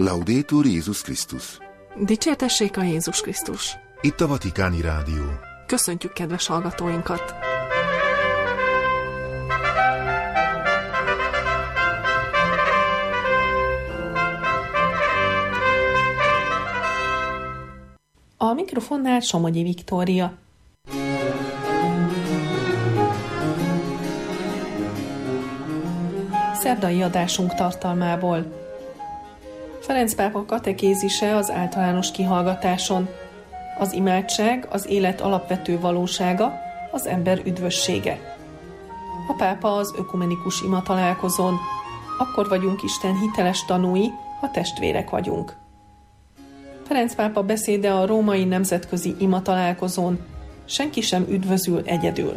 Laudetur Jézus Krisztus. Dicsértessék a Jézus Krisztus. Itt a Vatikáni Rádió. Köszöntjük kedves hallgatóinkat! A mikrofonnál Somogyi Viktória. Szerdai adásunk tartalmából. Ferenc pápa katekézise az általános kihallgatáson. Az imádság, az élet alapvető valósága, az ember üdvössége. A pápa az ökumenikus ima találkozón. Akkor vagyunk Isten hiteles tanúi, ha testvérek vagyunk. Ferenc pápa beszéde a római nemzetközi ima találkozón. Senki sem üdvözül egyedül.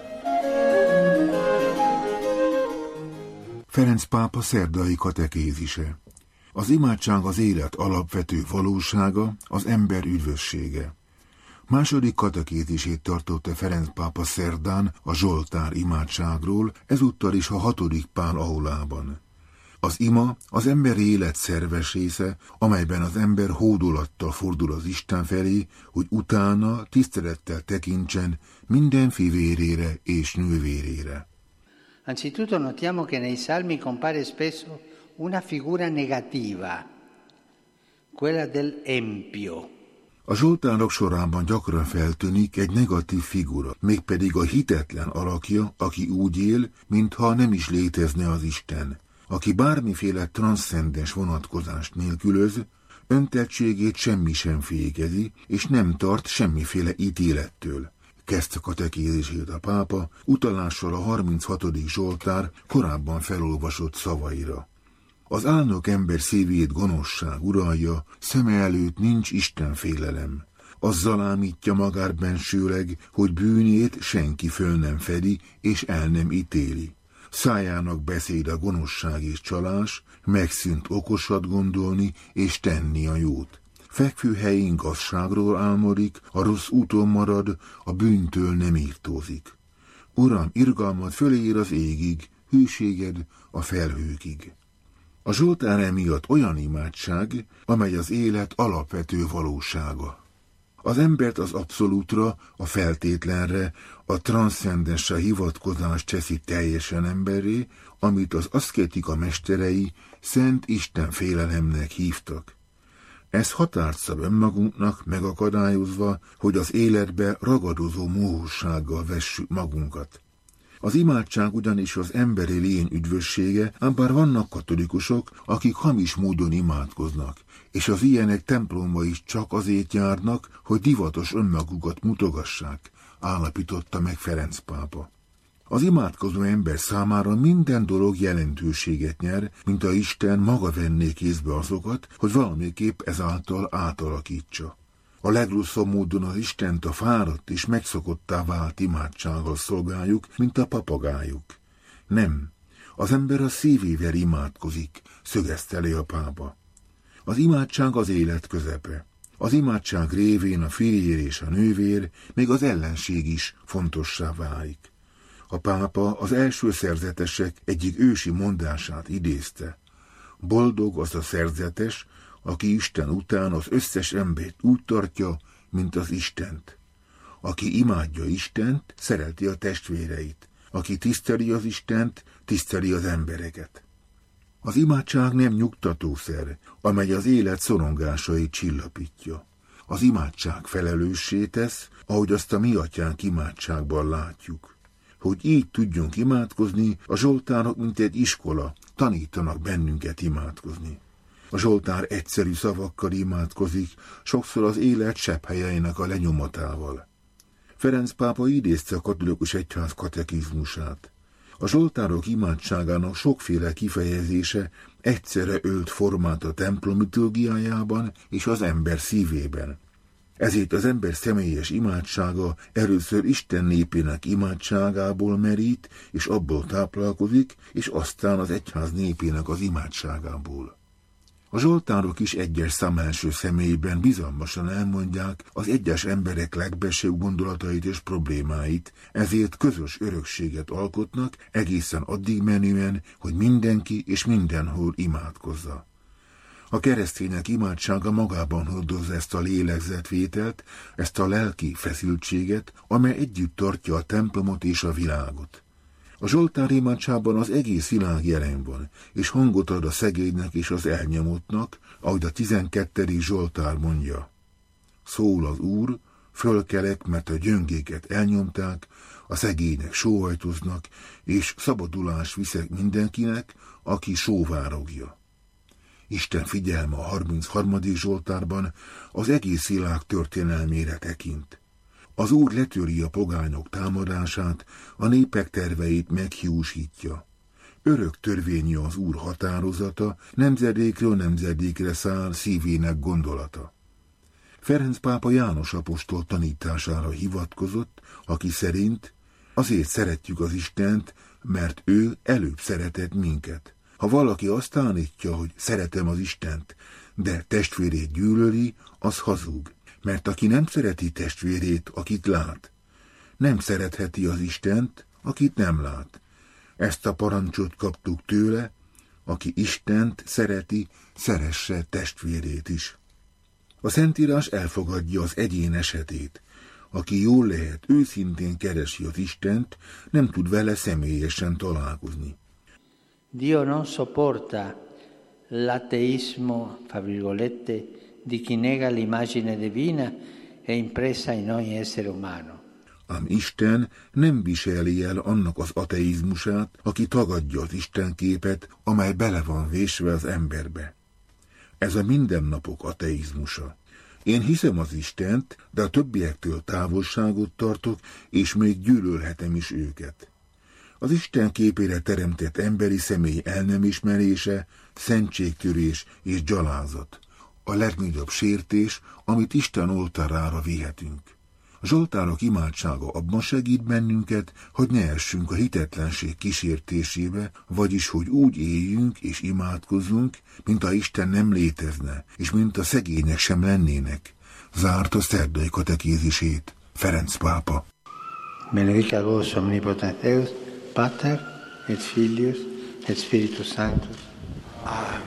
Ferenc pápa szerdai katekézise. Az imádság az élet alapvető valósága, az ember üdvössége. Második katekézisét tartotta Ferenc pápa szerdán a Zsoltár imádságról, ezúttal is a 6. Pál aulában. Az ima az emberi élet szerves része, amelyben az ember hódolattal fordul az Isten felé, hogy utána tisztelettel tekintsen minden fivérére és nővérére. Anzitutto notiamo che nei salmi compare spesso una figura negativa, quella dell'empio. A zsoltárok sorában gyakran feltűnik egy negatív figura, mégpedig a hitetlen alakja, aki úgy él, mintha nem is létezne az Isten, aki bármiféle transzcendens vonatkozást nélkülöz, öntettségét semmi sem fékezi, és nem tart semmiféle ítélettől. Kezdte katekézisét a pápa, utalással a 36. Zsoltár korábban felolvasott szavaira. Az álnok ember szívét gonoszság uralja, szeme előtt nincs Isten félelem. Azzal ámítja magát bensőleg, hogy bűnét senki föl nem fedi, és el nem ítéli. Szájának beszéd a gonoszság és csalás, megszűnt okosat gondolni és tenni a jót. Fekvő helyén gazságról álmodik, a rossz úton marad, a bűntől nem írtózik. Uram, irgalmad fölér az égig, hűséged a felhőkig. A zsoltár emiatt olyan imádság, amely az élet alapvető valósága. Az embert az abszolútra, a feltétlenre, a transzcendensre hivatkozást teszi teljesen emberré, amit az aszketika mesterei szent Isten félelemnek hívtak. Ez határt szab önmagunknak, megakadályozva, hogy az életbe ragadozó mohósággal vessük magunkat. Az imádság ugyanis az emberi lény üdvössége, ám bár vannak katolikusok, akik hamis módon imádkoznak, és az ilyenek templomba is csak azért járnak, hogy divatos önmagukat mutogassák, állapította meg Ferenc pápa. Az imádkozó ember számára minden dolog jelentőséget nyer, mint a Isten maga venné kézbe azokat, hogy valamiképp ezáltal átalakítsa. A legrosszabb módon az Istent a fáradt és megszokottá vált imádsággal szolgáljuk, mint a papagájuk. Nem, az ember a szívével imádkozik, szögezte le a pápa. Az imádság az élet közepe. Az imádság révén a férjér és a nővér, még az ellenség is fontossá válik. A pápa az első szerzetesek egyik ősi mondását idézte. Boldog az a szerzetes, aki Isten után az összes embert úgy tartja, mint az Istent. Aki imádja Istent, szereti a testvéreit. Aki tiszteli az Istent, tiszteli az embereket. Az imádság nem nyugtatószer, amely az élet szorongásait csillapítja. Az imádság felelőssé tesz, ahogy azt a mi atyánk imádságban látjuk. Hogy így tudjunk imádkozni, a zsoltárok, mint egy iskola, tanítanak bennünket imádkozni. A zsoltár egyszerű szavakkal imádkozik, sokszor az élet sebhelyeinek a lenyomatával. Ferenc pápa idézte a katolikus egyház katekizmusát. A zsoltárok imádságának sokféle kifejezése egyszerre ölt formát a templom liturgiájában és az ember szívében. Ezért az ember személyes imádsága először Isten népének imádságából merít, és abból táplálkozik, és aztán az egyház népének az imádságából. A zsoltárok is egyes szám első személyben bizalmasan elmondják az egyes emberek legbelsőbb gondolatait és problémáit, ezért közös örökséget alkotnak egészen addig menően, hogy mindenki és mindenhol imádkozza. A keresztények imádsága magában hordozza ezt a lélegzetvételt, ezt a lelki feszültséget, amely együtt tartja a templomot és a világot. A Zsoltár imádságban az egész világ jelen van, és hangot ad a szegénynek és az elnyomottnak, ahogy a 12. Zsoltár mondja. Szól az Úr, fölkelek, mert a gyöngéket elnyomták, a szegények sóhajtoznak, és szabadulás viszek mindenkinek, aki sóvárogja. Isten figyelme a 33. Zsoltárban az egész világ történelmére tekint. Az Úr letöri a pogányok támadását, a népek terveit meghiúsítja. Örök törvényű az Úr határozata, nemzedékről nemzedékre száll szívének gondolata. Ferenc pápa János apostol tanítására hivatkozott, aki szerint azért szeretjük az Istent, mert ő előbb szeretett minket. Ha valaki azt állítja, hogy szeretem az Istent, de testvérét gyűlöli, az hazug, mert aki nem szereti testvérét, akit lát, nem szeretheti az Istent, akit nem lát. Ezt a parancsot kaptuk tőle, aki Istent szereti, szeresse testvérét is. A Szentírás elfogadja az egyén esetét. Aki jól lehet, őszintén keresi az Istent, nem tud vele személyesen találkozni. Dio non sopporta l'ateismo, fra virgolette, di chi nega l'immagine divina e impressa in ogni essere umano. Ám Isten nem viseli el annak az ateizmusát, aki tagadja az Isten képet, amely bele van vésve az emberbe. Ez a mindennapok ateizmusa. Én hiszem az Istent, de a többiektől távolságot tartok, és még gyűlölhetem is őket. Az Isten képére teremtett emberi személy el nem ismerése, szentségtörés és gyalázat. A legnagyobb sértés, amit Isten oltárára vihetünk. A zsoltárok imádsága abban segít bennünket, hogy ne essünk a hitetlenség kísértésébe, vagyis hogy úgy éljünk és imádkozzunk, mint ha Isten nem létezne, és mint a szegények sem lennének. Zárt a szerdai katekézisét Ferenc pápa. Benedicat vos omnipotens Deus, Pater et Filius et Spiritus Sanctus. Amen.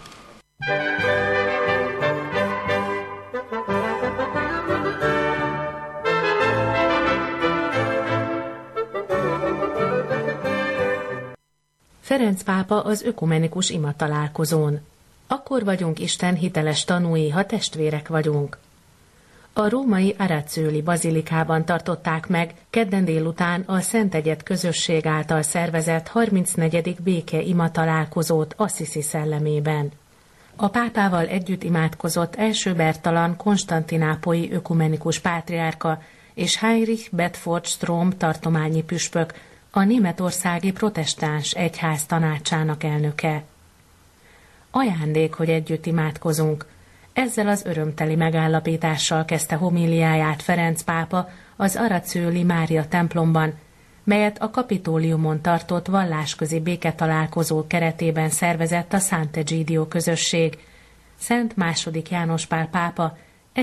Ferenc pápa az ökumenikus imatalálkozón. Akkor vagyunk Isten hiteles tanúi, ha testvérek vagyunk. A római Arazzoli bazilikában tartották meg kedden délután a Szent Egyed közösség által szervezett 34. béke imatalálkozót Assisi szellemében. A pápával együtt imádkozott első Bertalan konstantinápolyi ökumenikus pátriárka és Heinrich Bedford Strom tartományi püspök, a németországi protestáns egyház tanácsának elnöke. Ajándék, hogy együtt imádkozunk. Ezzel az örömteli megállapítással kezdte homíliáját Ferenc pápa az Arazzoli Mária templomban, melyet a Kapitóliumon tartott vallásközi béketalálkozó keretében szervezett a Sant'Egidio közösség. Szent II. János Pál pápa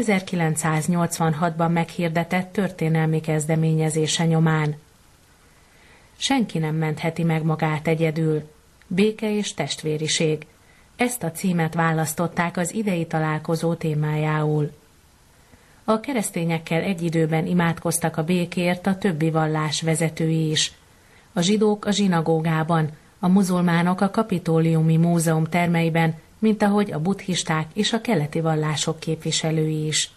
1986-ban meghirdetett történelmi kezdeményezése nyomán. Senki nem mentheti meg magát egyedül. Béke és testvériség. Ezt a címet választották az idei találkozó témájául. A keresztényekkel egy időben imádkoztak a békért a többi vallás vezetői is. A zsidók a zsinagógában, a muzulmánok a Kapitóliumi Múzeum termeiben, mint ahogy a buddhisták és a keleti vallások képviselői is.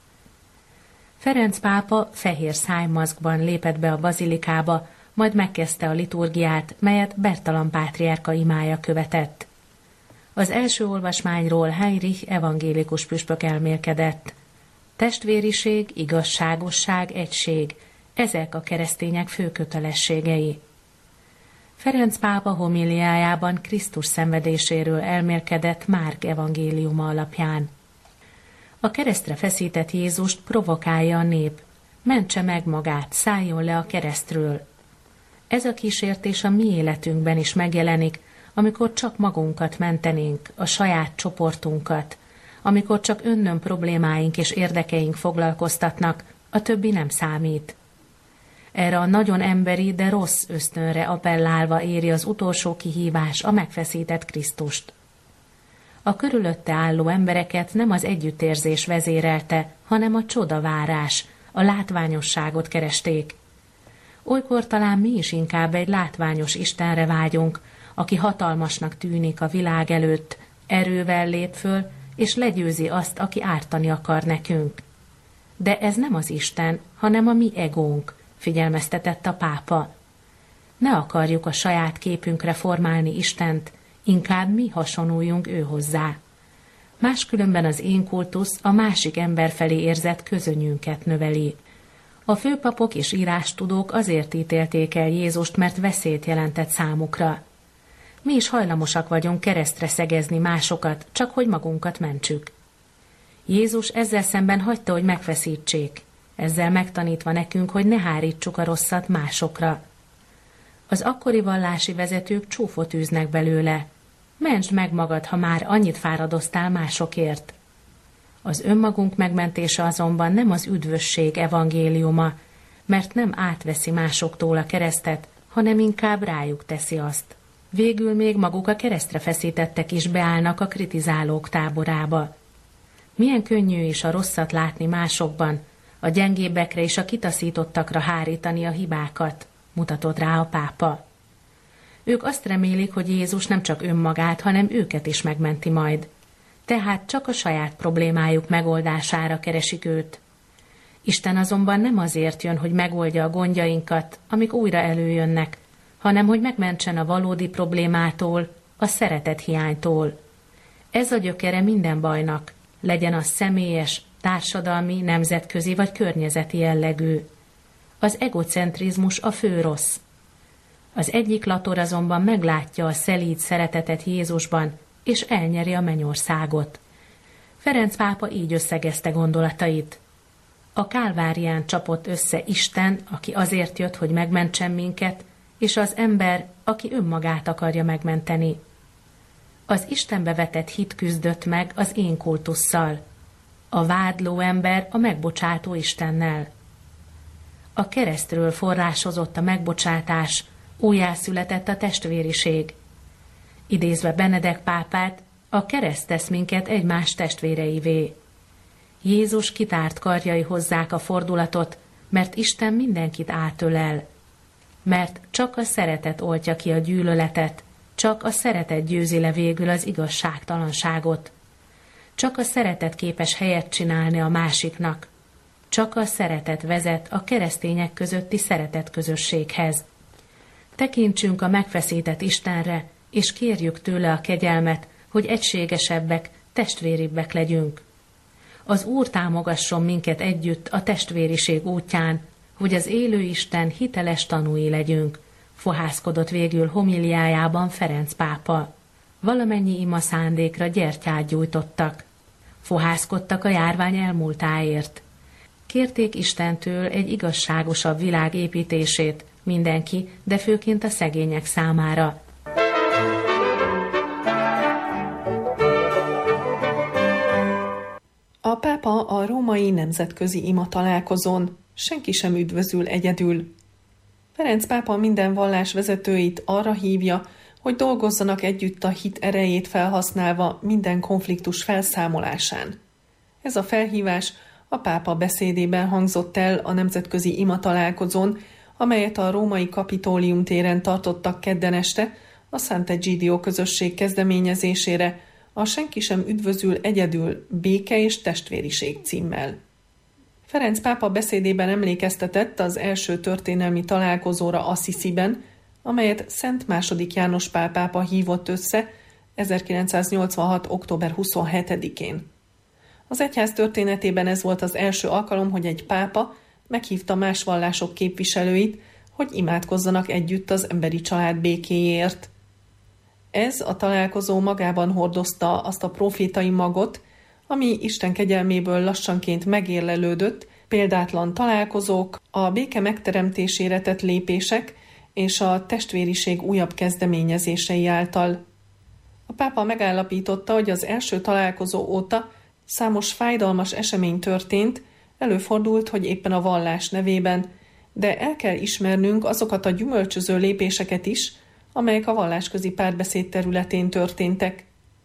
Ferenc pápa fehér szájmaszkban lépett be a bazilikába, majd megkezdte a liturgiát, melyet Bertalan pátriárka imája követett. Az első olvasmányról Heinrich evangélikus püspök elmélkedett. Testvériség, igazságosság, egység, ezek a keresztények fő kötelességei. Ferenc pápa homíliájában Krisztus szenvedéséről elmélkedett Márk evangéliuma alapján. A keresztre feszített Jézust provokálja a nép. Mentse meg magát, szálljon le a keresztről. Ez a kísértés a mi életünkben is megjelenik, amikor csak magunkat mentenénk, a saját csoportunkat, amikor csak önnön problémáink és érdekeink foglalkoztatnak, a többi nem számít. Erre a nagyon emberi, de rossz ösztönre appellálva éri az utolsó kihívás a megfeszített Krisztust. A körülötte álló embereket nem az együttérzés vezérelte, hanem a csodavárás, a látványosságot keresték. Olykor talán mi is inkább egy látványos Istenre vágyunk, aki hatalmasnak tűnik a világ előtt, erővel lép föl, és legyőzi azt, aki ártani akar nekünk. De ez nem az Isten, hanem a mi egónk, figyelmeztetett a pápa. Ne akarjuk a saját képünkre formálni Istent, inkább mi hasonluljunk ő hozzá. Máskülönben az én kultusz a másik ember felé érzett közönyünket növeli. A főpapok és írástudók azért ítélték el Jézust, mert veszélyt jelentett számukra. Mi is hajlamosak vagyunk keresztre szegezni másokat, csak hogy magunkat mentsük. Jézus ezzel szemben hagyta, hogy megfeszítsék, ezzel megtanítva nekünk, hogy ne hárítsuk a rosszat másokra. Az akkori vallási vezetők csúfot űznek belőle. Mentsd meg magad, ha már annyit fáradoztál másokért. Az önmagunk megmentése azonban nem az üdvösség evangéliuma, mert nem átveszi másoktól a keresztet, hanem inkább rájuk teszi azt. Végül még maguk a keresztre feszítettek is beállnak a kritizálók táborába. Milyen könnyű is a rosszat látni másokban, a gyengébbekre és a kitaszítottakra hárítani a hibákat, mutatott rá a pápa. Ők azt remélik, hogy Jézus nem csak önmagát, hanem őket is megmenti majd. Tehát csak a saját problémájuk megoldására keresik őt. Isten azonban nem azért jön, hogy megoldja a gondjainkat, amik újra előjönnek, hanem hogy megmentsen a valódi problémától, a szeretet hiánytól. Ez a gyökere minden bajnak, legyen az személyes, társadalmi, nemzetközi vagy környezeti jellegű. Az egocentrizmus a fő rossz. Az egyik lator azonban meglátja a szelíd szeretetet Jézusban, és elnyeri a mennyországot. Ferenc pápa így összegezte gondolatait. A Kálvárián csapott össze Isten, aki azért jött, hogy megmentsen minket, és az ember, aki önmagát akarja megmenteni. Az Istenbe vetett hit küzdött meg az én kultusszal. A vádló ember a megbocsátó Istennel. A keresztről forrásozott a megbocsátás, újjászületett a testvériség. Idézve Benedek pápát, a kereszt tesz minket egymás testvéreivé. Jézus kitárt karjai hozzák a fordulatot, mert Isten mindenkit átölel. Mert csak a szeretet oltja ki a gyűlöletet, csak a szeretet győzi le végül az igazságtalanságot. Csak a szeretet képes helyet csinálni a másiknak. Csak a szeretet vezet a keresztények közötti szeretetközösséghez. Tekintsünk a megfeszített Istenre, és kérjük tőle a kegyelmet, hogy egységesebbek, testvéribbek legyünk. Az Úr támogasson minket együtt a testvériség útján, hogy az élő Isten hiteles tanúi legyünk, fohászkodott végül homiliájában Ferenc pápa. Valamennyi ima szándékra gyertyát gyújtottak. Fohászkodtak a járvány elmúltáért. Kérték Istentől egy igazságosabb világ építését, mindenki, de főként a szegények számára. A pápa a római nemzetközi ima találkozón senki sem üdvözül egyedül. Ferenc pápa minden vallás vezetőit arra hívja, hogy dolgozzanak együtt a hit erejét felhasználva minden konfliktus felszámolásán. Ez a felhívás a pápa beszédében hangzott el a nemzetközi ima találkozón, amelyet a római Kapitólium téren tartottak kedden este a Sant'Egidio közösség kezdeményezésére, a Senki sem üdvözül egyedül, béke és testvériség címmel. Ferenc pápa beszédében emlékeztetett az első történelmi találkozóra Assisiben, amelyet Szent II. János Pál pápa hívott össze 1986. október 27-én. Az egyház történetében ez volt az első alkalom, hogy egy pápa meghívta más vallások képviselőit, hogy imádkozzanak együtt az emberi család békéjéért. Ez a találkozó magában hordozta azt a profétai magot, ami Isten kegyelméből lassanként megérlelődött, példátlan találkozók, a béke megteremtésére tett lépések és a testvériség újabb kezdeményezései által. A pápa megállapította, hogy az első találkozó óta számos fájdalmas esemény történt, előfordult, hogy éppen a vallás nevében, de el kell ismernünk azokat a gyümölcsöző lépéseket is, amelyek a vallásközi párbeszéd területén történtek.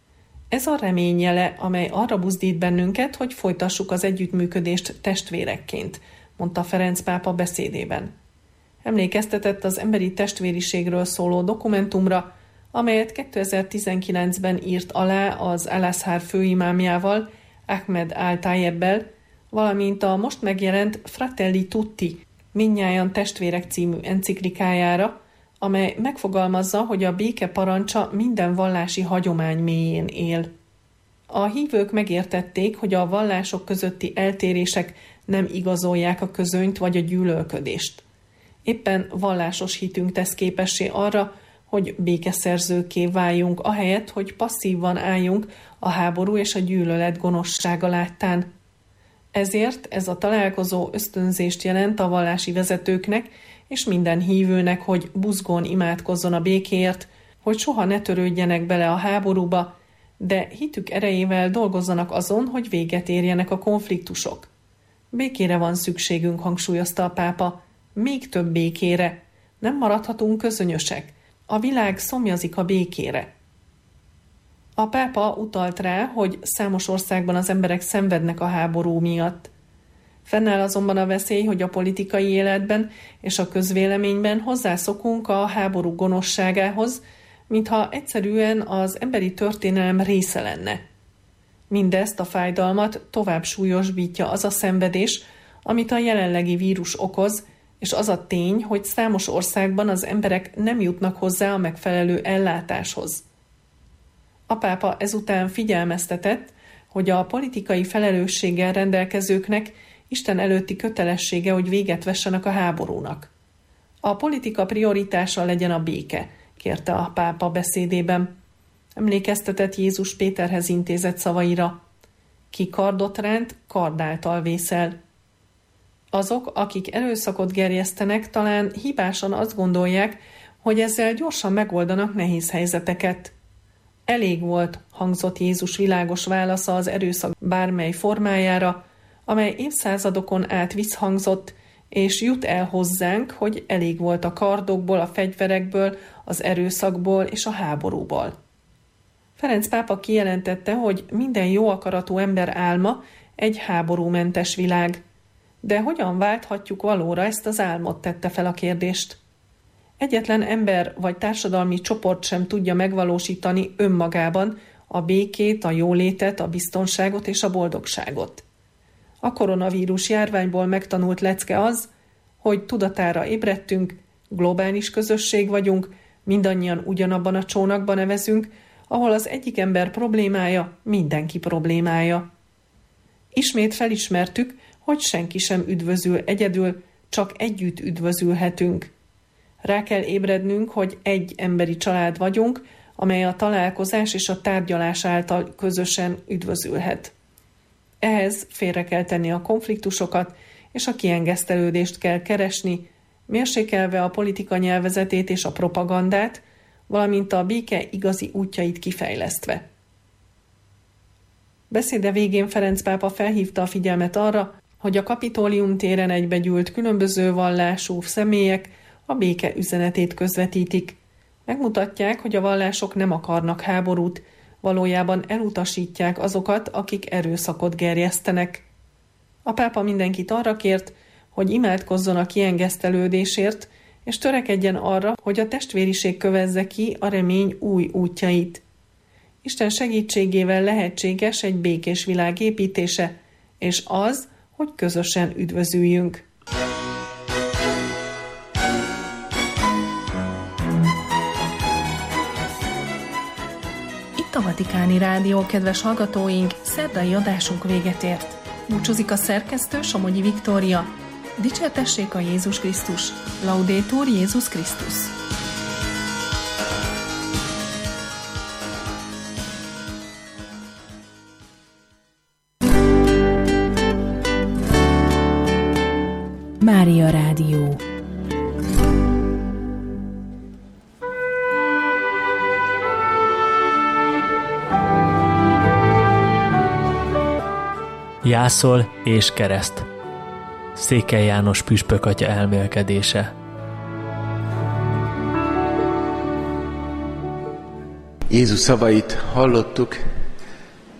Ez a remény jele, amely arra buzdít bennünket, hogy folytassuk az együttműködést testvérekként, mondta Ferenc pápa beszédében. Emlékeztetett az emberi testvériségről szóló dokumentumra, amelyet 2019-ben írt alá az Al-Azhar főimámjával, Ahmed Al-Tayebbel, valamint a most megjelent Fratelli Tutti, mindnyájan testvérek című enciklikájára, amely megfogalmazza, hogy a béke parancsa minden vallási hagyomány mélyén él. A hívők megértették, hogy a vallások közötti eltérések nem igazolják a közönyt vagy a gyűlölködést. Éppen vallásos hitünk tesz képessé arra, hogy békeszerzőkké váljunk, ahelyett, hogy passzívan álljunk a háború és a gyűlölet gonoszsága láttán. Ezért ez a találkozó ösztönzést jelent a vallási vezetőknek és minden hívőnek, hogy buzgón imádkozzon a békéért, hogy soha ne törődjenek bele a háborúba, de hitük erejével dolgozzanak azon, hogy véget érjenek a konfliktusok. Békére van szükségünk, hangsúlyozta a pápa, még több békére. Nem maradhatunk közönyösek. A világ szomjazik a békére. A pápa utalt rá, hogy számos országban az emberek szenvednek a háború miatt. Fennáll azonban a veszély, hogy a politikai életben és a közvéleményben hozzászokunk a háború gonoszságához, mintha egyszerűen az emberi történelem része lenne. Mindezt a fájdalmat tovább súlyosbítja az a szenvedés, amit a jelenlegi vírus okoz, és az a tény, hogy számos országban az emberek nem jutnak hozzá a megfelelő ellátáshoz. A pápa ezután figyelmeztetett, hogy a politikai felelősséggel rendelkezőknek Isten előtti kötelessége, hogy véget vessenek a háborúnak. A politika prioritása legyen a béke, kérte a pápa beszédében. Emlékeztetett Jézus Péterhez intézett szavaira. Ki kardot ránt, kard által vészel. Azok, akik erőszakot gerjesztenek, talán hibásan azt gondolják, hogy ezzel gyorsan megoldanak nehéz helyzeteket. Elég volt, hangzott Jézus világos válasza az erőszak bármely formájára, amely évszázadokon át visszhangzott, és jut el hozzánk, hogy elég volt a kardokból, a fegyverekből, az erőszakból és a háborúból. Ferenc pápa kijelentette, hogy minden jó akaratú ember álma egy háborúmentes világ. De hogyan válthatjuk valóra ezt az álmot, tette fel a kérdést. Egyetlen ember vagy társadalmi csoport sem tudja megvalósítani önmagában a békét, a jólétet, a biztonságot és a boldogságot. A koronavírus járványból megtanult lecke az, hogy tudatára ébredtünk, globális közösség vagyunk, mindannyian ugyanabban a csónakban evezünk, ahol az egyik ember problémája mindenki problémája. Ismét felismertük, hogy senki sem üdvözül egyedül, csak együtt üdvözülhetünk. Rá kell ébrednünk, hogy egy emberi család vagyunk, amely a találkozás és a tárgyalás által közösen üdvözülhet. Ehhez félre kell tenni a konfliktusokat, és a kiengesztelődést kell keresni, mérsékelve a politika nyelvezetét és a propagandát, valamint a béke igazi útjait kifejlesztve. Beszéde végén Ferenc pápa felhívta a figyelmet arra, hogy a Kapitólium téren egybegyűlt különböző vallású személyek a béke üzenetét közvetítik. Megmutatják, hogy a vallások nem akarnak háborút, valójában elutasítják azokat, akik erőszakot gerjesztenek. A pápa mindenkit arra kért, hogy imádkozzon a kiengesztelődésért, és törekedjen arra, hogy a testvériség kövezze ki a remény új útjait. Isten segítségével lehetséges egy békés világ építése, és az, hogy közösen üdvözüljünk. Itt a Vatikáni Rádió, kedves hallgatóink, szerdai adásunk véget ért. Búcsúzik a szerkesztő, Somogyi Viktória. Dicsértessék a Jézus Krisztus! Laudetur Jézus Krisztus! Mária Rádió. Jászol és kereszt. Székely János püspök atya elmélkedése. Jézus szavait hallottuk,